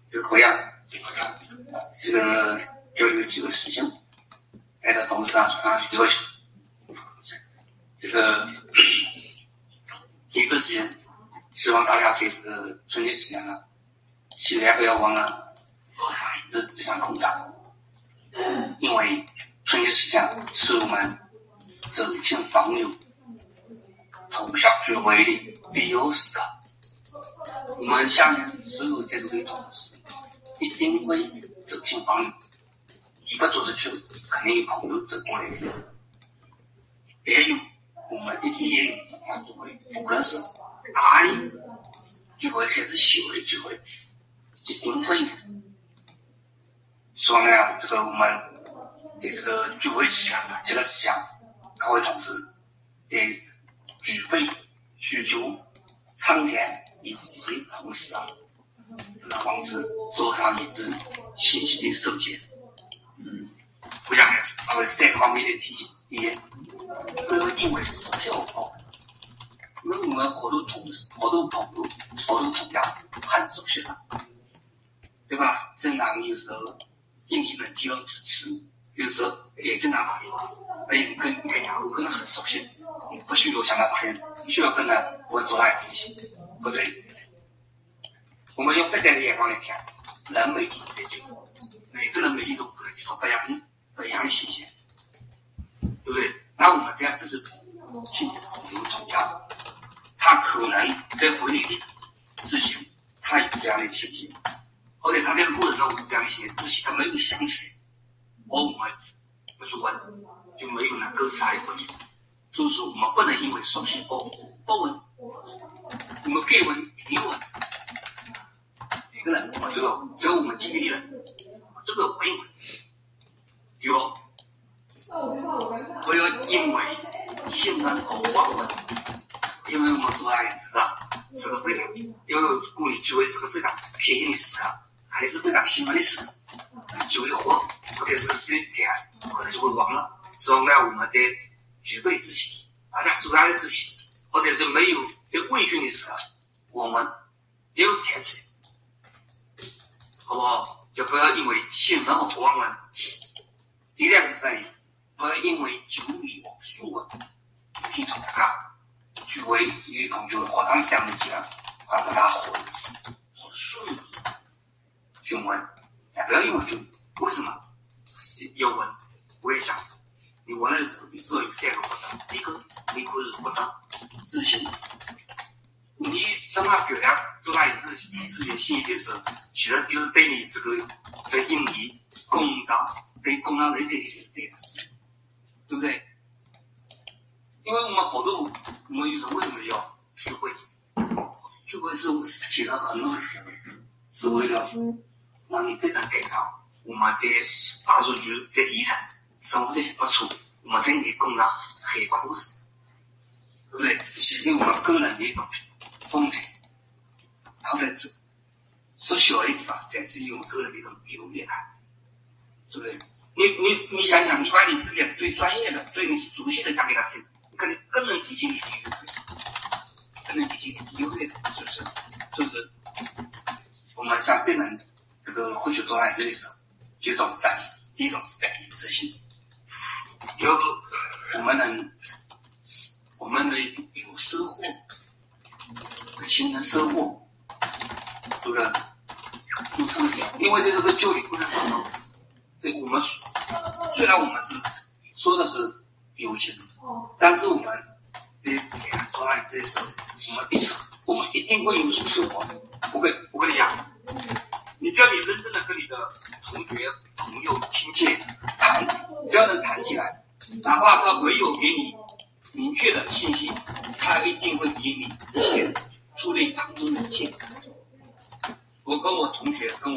这个培养这个教育这个事情，来到董事长去要求。这个第一个事情，希望大家对这个春节期间呢，千万不要忘了做孩子这项工作，因为春节期间是我们走亲访友、同乡聚会的必要时刻。我们下面所有在座的同事一定会走亲访友，一个做出去，肯定有朋友走过来的。还有我们一定也要聚会，不论是大的聚会还是小的聚会，一定会。希望呢，这个我们在这个聚会期间呢，这个时间，各位同志在举杯叙旧、苍天一壶的同时啊，让王子做上一支信息的收集。我想还是稍微3个方面的提醒。第一，不要因为缩小化，因为我们好多同事、好多朋友、好多同家很熟悉的，对吧？正常有时候英语能提到几次，有时候正常朋友跟我可能很熟悉，不需要向他打人，需要跟他我坐在一起，不对。我们用发展的眼光来看，人媒体的进步，每个人媒体都可能接受各样的信息，对不对？那我们这样只是亲戚朋友同家，他可能在回忆里之前他有这样的信息，或者他在路人中有这样的信息之前他没有想起来，我们不去问就没有能够参与回忆。所以说我们不能因为熟悉不问，我们该问一定问。每个人我们都要，只要我们经历的人都要回问。第二，不要因为新闻而忘问，因为我们做孩子啊是个非常要鼓励聚会是个非常贴心的时刻，还是非常兴奋的时刻。聚会活或者是个时间点，可能就会忘了。所以呢，我们在聚会之前，大家做孩子之前，或者是没有在微醺的时候，我们都要抬起来。好不好？就不要因为新闻而忘了。第2个是不要因为酒意而疏忽。听同他聚会有同学学堂上的讲，不大好意思，疏忽询问，也不要因为就为什么要问？我也想，你问的时候，你至少有3个活动。第一个，你可以活动自信。你什么表达做他自己信息的时候，其实就是对你这个在英语、工商、对工商类这件事，对不对？因为我们好多，我们有时候为什么要聚会？聚会是其实很多时候是为了让你非常感到我们在大数据在底层生活的不错，我们在你工商很苦，对不对？体现我们个人的一种风采，然后呢，缩小的地方展示我们个人的一种优越感，对不对？你想想，你把你自己最专业的、最你熟悉的讲给他听，你肯定更能体现你的优越，更能体现你的优越，是不是？就是我们像对人这个会去做爱的时候，就这种展现，第一种是展现自信，第二个我们的有收获，形成收获，对不对？因为在这个教育过程当中，对我们虽然我们是说的是友情，但是我们在做爱这时候，我们一定会有所收获。我跟你讲，你只要你认真的跟你的同学、朋友、亲戚谈，只要能谈起来，哪怕他没有给你明确的信息，他一定会给你一些触类旁通的建议。我跟我同学跟我